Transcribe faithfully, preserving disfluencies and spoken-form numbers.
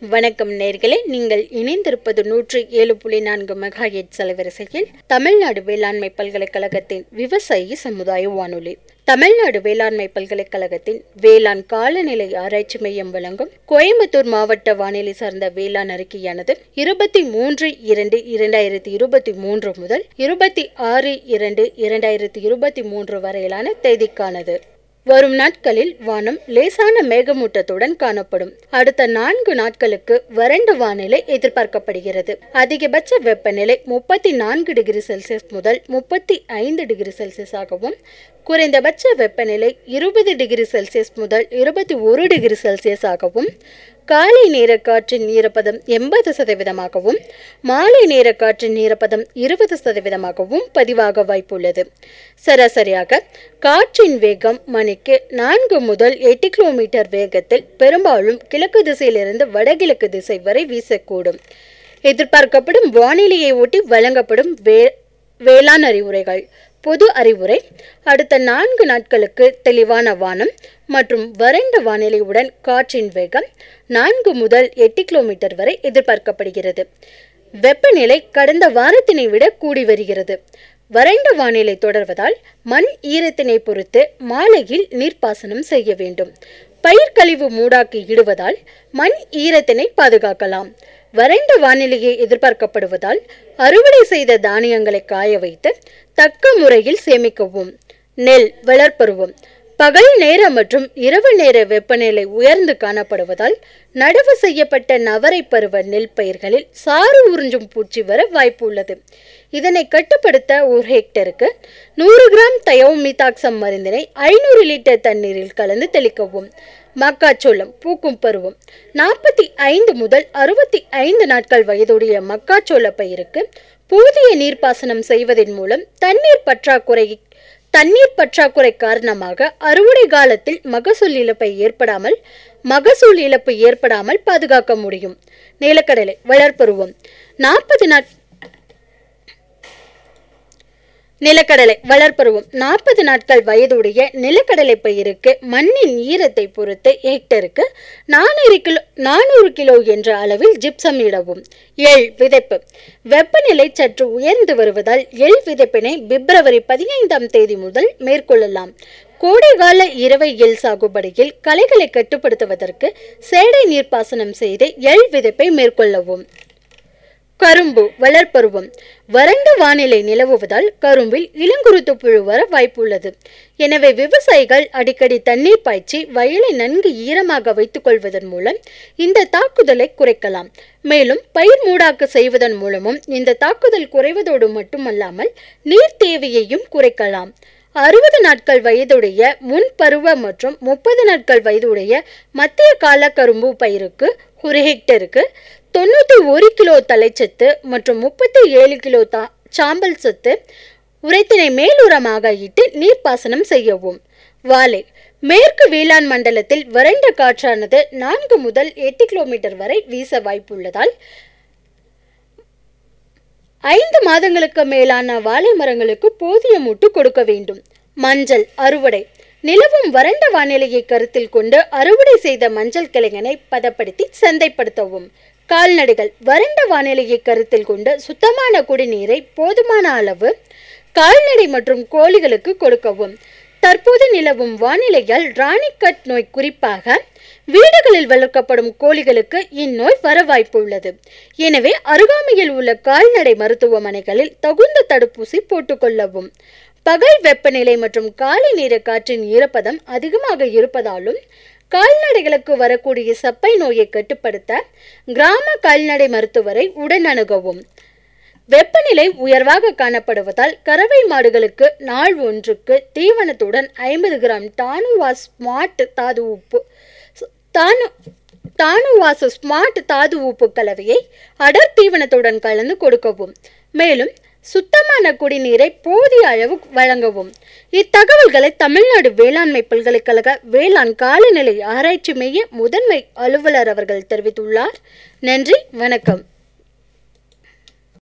வணக்கம் நேயர்களே, நீங்கள் இணைந்திருப்பது நூற்றி ஏழு புள்ளி நான்கு மெகா ஹெர்ட்ஸ் அலைவரிசையில் தமிழ்நாடு வேளாண்மை பல்கலைக்கழகத்தின் விவசாயி சமுதாய வானொலி. தமிழ்நாடு வேளாண்மை பல்கலைக்கழகத்தின் வேளாண் காலநிலை ஆராய்ச்சி மையம் வழங்கும் கோயம்புத்தூர் மாவட்ட வானிலை சார்ந்த வேளாண் அறிக்கையானது இருபத்தி மூன்று இரண்டு இரண்டாயிரத்தி இருபத்தி மூன்று முதல் இருபத்தி ஆறு இரண்டு இரண்டாயிரத்தி இருபத்தி மூன்று வரையிலான தேதிக்கானது. வரும் நாட்களில் வானம் லேசான மேகமூட்டத்துடன் காணப்படும். அடுத்த நான்கு நாட்களுக்கு வறண்ட வானிலை எதிர்பார்க்கப்படுகிறது. அதிகபட்ச வெப்பநிலை முப்பத்தி நான்கு டிகிரி செல்சியஸ் முதல் முப்பத்தி ஐந்து டிகிரி செல்சியஸ் ஆகவும், குறைந்தபட்ச வெப்பநிலை இருபது டிகிரி செல்சியஸ் முதல் இருபத்தி ஒரு டிகிரி செல்சியஸ் ஆகவும், காலை நேர காற்றின் ஈரப்பதம் எண்பது சதவீதமாகவும், மாலை நேர காற்றின் ஈரப்பதம் இருபது சதவீதமாகவும் பதிவாக வாய்ப்புள்ளது. சராசரியாக காற்றின் வேகம் மணிக்கு நான்கு முதல் எட்டு கிலோமீட்டர் வேகத்தில் பெரும்பாலும் கிழக்கு திசையிலிருந்து வடகிழக்கு திசை வரை வீசக்கூடும். எதிர்பார்க்கப்படும் வானிலையை ஒட்டி வழங்கப்படும் வே வேளாண் அறிவுரைகள். பொது அறிவுரை: அடுத்த நான்கு நாட்களுக்கு தெளிவான வானம் மற்றும் வறண்ட வானிலையுடன் காற்றின் வேகம் நான்கு முதல் எட்டு கிலோமீட்டர் வரை எதிர்பார்க்கப்படுகிறது. வெப்பநிலை கடந்த வாரத்தினை விட கூடி வருகிறது. வறண்ட வானிலை தொடர்வதால் மண் ஈரத்தினை பொறுத்து மாலையில் நீர்ப்பாசனம் செய்ய வேண்டும். பயிர் கழிவு மூடாக்கி இடுவதால் மண் ஈரத்தினை பாதுகாக்கலாம். வறண்ட வானிலையை எதிர்பார்க்கப்படுவதால் அறுவடை செய்த தானியங்களை காய வைத்து தக்க முறையில் சேமிக்கவும். நெல் வளர்ப்பருவம். பகல் நேர மற்றும் இரவு நேர வெப்பநிலை உயர்ந்து காணப்படுவதால் நடவு செய்யப்பட்ட நவரை பருவ நெல் பயிர்களில் சாறு உறிஞ்சும் பூச்சி வர வாய்ப்பு உள்ளது. இதனை கட்டுப்படுத்த ஒரு ஹெக்டருக்கு நூறு கிராம் தயோமிதாக்சம் மருந்தினை ஐநூறு லிட்டர் தண்ணீரில் கலந்து தெளிக்கவும். மக்காச்சோளம் பூக்கும் பருவம். நாற்பத்தி ஐந்து முதல் அறுபத்தி ஐந்து நாட்கள் வயதுடைய மக்காச்சோள பயிருக்கு போதிய நீர்ப்பாசனம் செய்வதன் மூலம் தண்ணீர் பற்றாக்குறை தண்ணீர் பற்றாக்குறை காரணமாக அறுவடை காலத்தில் மகசூல் இழப்பை ஏற்படாமல் மகசூல் இழப்பு ஏற்படாமல் பாதுகாக்க முடியும். நிலக்கடலை வளர்ப்பருவம். நாற்பது நாட் நிலக்கடலை வளர்ப்பருவம் நாற்பது நாட்கள் வயதுடைய நிலக்கடலை பயிருக்கு மண்ணின் ஈரத்தை பொறுத்து ஹெக்டருக்கு நானூறு கிலோ நானூறு கிலோ என்ற அளவில் ஜிப்சம் இடவும். எள் விதைப்பு. வெப்பநிலை சற்று உயர்ந்து வருவதால் எள் விதைப்பினை பிப்ரவரி பதினைந்தாம் தேதி முதல் மேற்கொள்ளலாம். கோடைகால இரவை எள் சாகுபடியில் களைகளை கட்டுப்படுத்துவதற்கு சேடை நீர்ப்பாசனம் செய்து எள் விதைப்பை மேற்கொள்ளவும். கரும்பு வளர்ப்பருவம். வறண்ட வானிலை நிலவுவதால் கரும்பில் இளங்குருத்து புழு வர வாய்ப்புள்ளது. எனவே விவசாயிகள் அடிக்கடி தண்ணீர் பாய்ச்சி வயலை நன்கு ஈரமாக வைத்துக் கொள்வதன் மூலம் இந்த தாக்குதலை குறைக்கலாம். மேலும் பயிர் மூடாக்கு செய்வதன் மூலமும் இந்த தாக்குதல் குறைவதோடு மட்டுமல்லாமல் நீர் தேவையையும் குறைக்கலாம். அறுபது நாட்கள் வயதுடைய முன்பருவ மற்றும் முப்பது நாட்கள் வயதுடைய மத்திய கால கரும்பு பயிருக்கு ஒரு ஹெக்டருக்கு தொண்ணூத்தி ஒரு கிலோ தலைச்சத்து மற்றும் முப்பத்தி ஏழு கிலோ தா சாம்பல் சத்து உரைத்தினை மேலுரமாக இட்டு நீர்ப்பாசனம் செய்யவும். வாழை. மேற்கு வேளாண் மண்டலத்தில் வறண்ட காற்றானது நான்கு முதல் எட்டு கிலோமீட்டர் வரை வீச வாய்ப்புள்ளதால் ஐந்து மாதங்களுக்கு மேலான வாழை மரங்களுக்கு போதிய மூட்டு கொடுக்க வேண்டும். மஞ்சள் அறுவடை. நிலவும் வறண்ட வானிலையை கருத்தில் கொண்டு அறுவடை செய்த மஞ்சள் கிழங்கினை பதப்படுத்தி சந்தைப்படுத்தவும். கால்நடைகள். வறண்ட வானிலையை கருத்தில் கொண்டு சுத்தமான குடிநீரை போதுமான அளவு கால்நடை மற்றும் கோழிகளுக்கு கொடுக்கவும். தற்போது நிலவும் வானிலையால் ராணிக்கட் நோய் குறிப்பாக வீடுகளில் வளர்க்கப்படும் கோழிகளுக்கு இந்நோய் வர வாய்ப்பு உள்ளது. எனவே அருகாமையில் உள்ள கால்நடை மருத்துவமனைகளில் தகுந்த தடுப்பூசி போட்டுக்கொள்ளவும். பகல் வெப்பநிலை மற்றும் காலை நேர காற்றின் ஈரப்பதம் அதிகமாக இருப்பதாலும் கால்நடைகளுக்கு வரக்கூடிய சப்பை நோயை கட்டுப்படுத்த கிராம கால்நடை மருத்துவரை உடன் அணுகவும். வெப்பநிலை உயர்வாக காணப்படுவதால் கறவை மாடுகளுக்கு நாள் ஒன்றுக்கு தீவனத்துடன் ஐம்பது கிராம் டானுவாஸ் ஸ்மார்ட் தாது உப்பு தானு டானுவாஸ் ஸ்மார்ட் தாது உப்பு கலவையை அடர் தீவனத்துடன் கலந்து கொடுக்கவும். மேலும் சுத்தமான குடிநீரை போதிய அளவு வழங்கவும். இத்தகவல்களை தமிழ்நாடு வேளாண்மை பல்கலைக்கழக வேளாண் காலநிலை ஆராய்ச்சி மைய முதன்மை அலுவலர் அவர்கள் தெரிவித்துள்ளார். நன்றி, வணக்கம்.